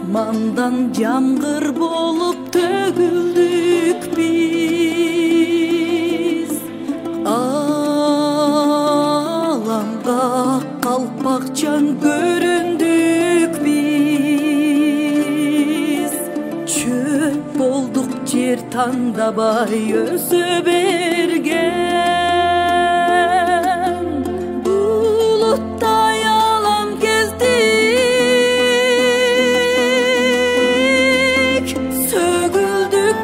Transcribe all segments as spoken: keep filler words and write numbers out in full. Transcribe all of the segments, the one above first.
Асмандан жамгыр болуп төгүлдүк биз, аламга калпакчан көрүндүк биз. Чөп болдук жер тандабай өсө берген, булуттай алам кездик, сөгүлдүк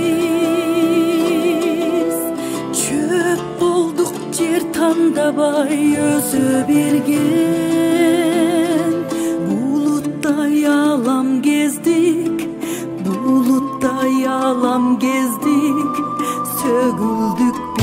биз. Чөп болдук жер тандабай өсө берген, булуттай алам кездик, булуттай алам кездик, сөгүлдүк биз.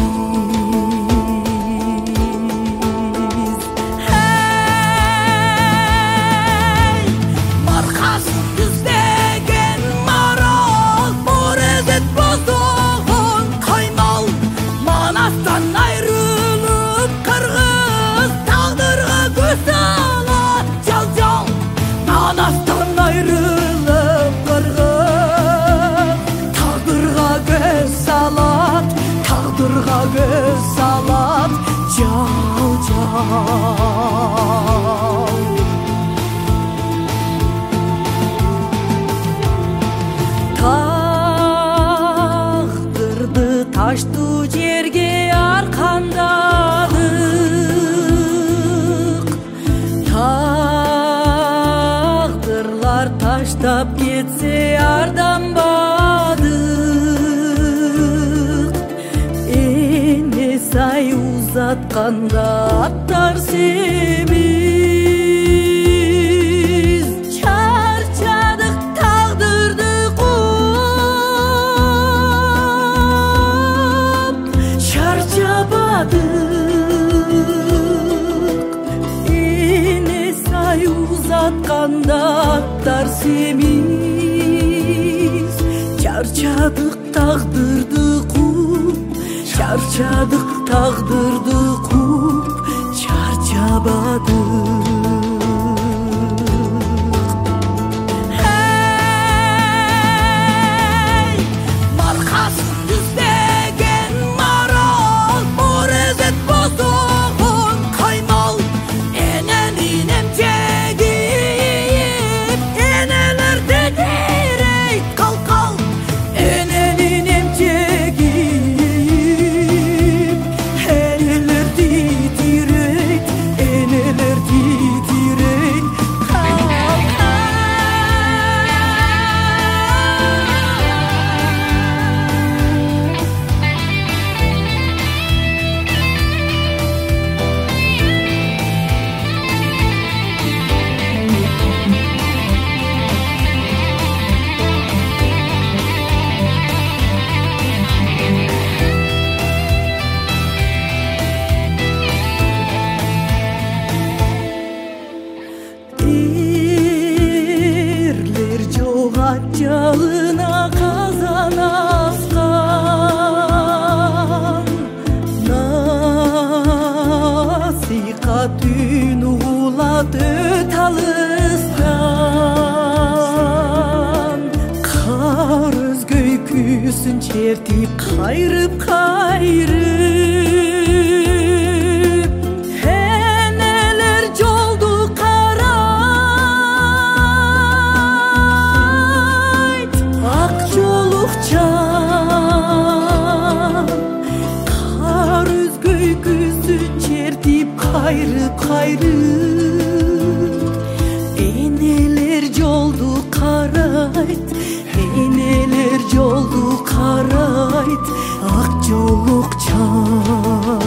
Hey, маркас жүздеген марал, борезет боздогон каймал, Манастан айрылып кыргыз, тагдырга көз салат жал-жал. Манастан айрылып кыргыз, тагдырга көз салат, тагдырга көз салат жал-жал. Тагдырды таштуу жерге аркандадык, тагдырлар таштап кетсе арданбадык. Эне сай узатканда аттар семиз, чарчадык тагдырды кууп, чарчабадык. Эне сай узатканда аттар семиз, чарчадык тагдырды кууп, чарчадык тагдырды кууп, чарчабадык. Hey, маркас жүздеген марал, борезет боздогон каймал, эненин эмчегип, энелер тетирейт калкал. Эненин эмчегип, энелер титирейт, энелер титирейт калкал. Эрлер жогат жалына казан аскан, насыйкат үн угулат өт алыстан. Кар өзгөй күсүн чертип кайрып кайрып, энелер жолду карайт, ак жолукчан. Кар өзгөй күсүн чертип кайрып кайрып, энелер жолду карайт, энелер жолду карайт, ак жолукчан.